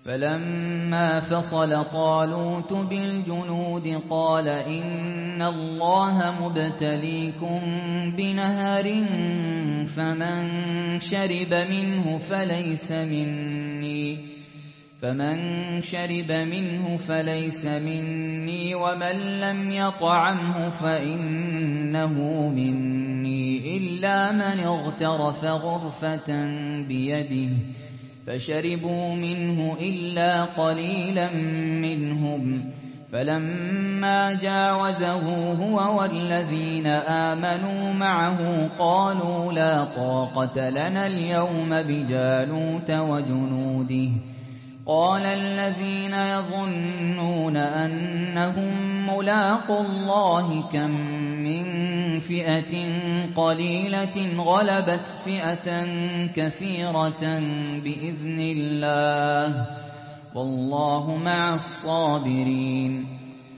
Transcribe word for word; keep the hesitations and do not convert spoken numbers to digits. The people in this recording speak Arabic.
فلما فصل طالوت بالجنود قال إن الله مبتليكم بنهر فمن شرب منه فليس مني فمن شرب منه فليس مني ومن لم يطعمه فإنه مني إلا من اغترف غرفة بيده فشربوا منه إلا قليلا منهم. فلما جاوزه هو والذين آمنوا معه قالوا لا طاقة لنا اليوم بجالوت وجنوده. قال الذين يظنون أنهم ملاقو الله كم من فئة قليلة غلبت فئة كثيرة بإذن الله والله مع الصابرين.